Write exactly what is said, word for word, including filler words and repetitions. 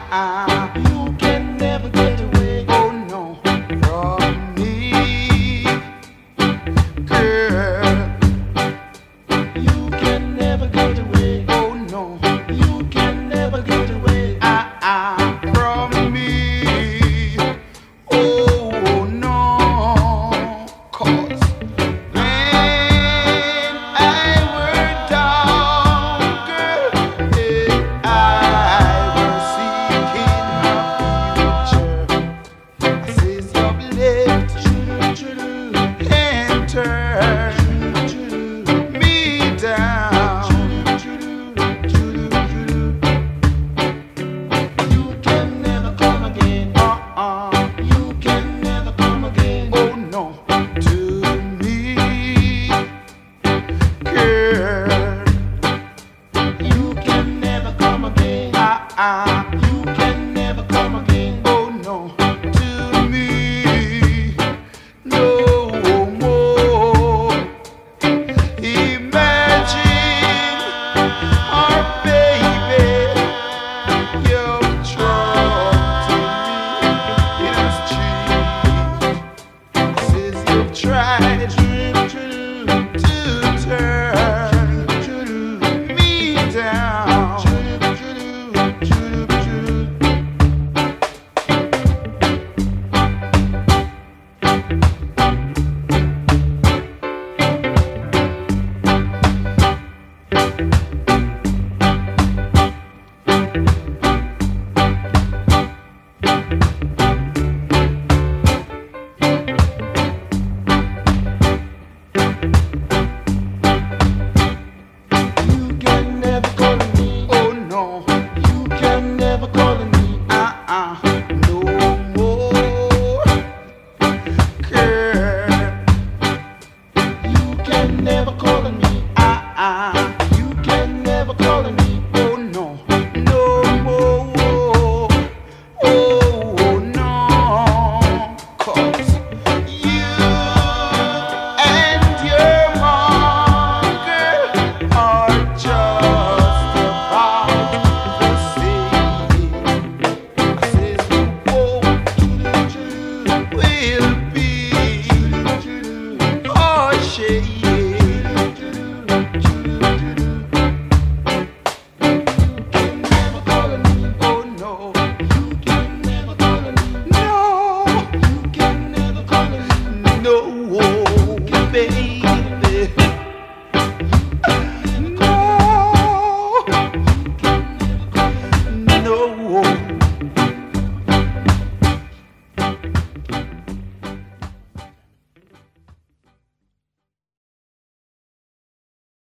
ah. You can never get away, oh no, from me, girl. You can never get away, oh no. You can never get away, ah ah, from me, oh no. 'Cause when I were down, girl, and I was seeking my future, I says your left and turn me down. You can never come again, uh-uh. You can never come again, oh no, to me, girl. You can never come again, uh-uh. You can never come again, oh no, to me, no more. Imagine our baby, you've dropped me in the street. Says you've tried to turn me down. You can never call me, oh no. You can never call me, uh-uh, no more, girl. You can never call me, uh-uh. You can never call me, oh no, no more, oh no. 'Cause you and your mom, girl, are just about the same. Says the world will be a shame. Never calling me, oh no. You can never call me, no. You can never call me, no, baby.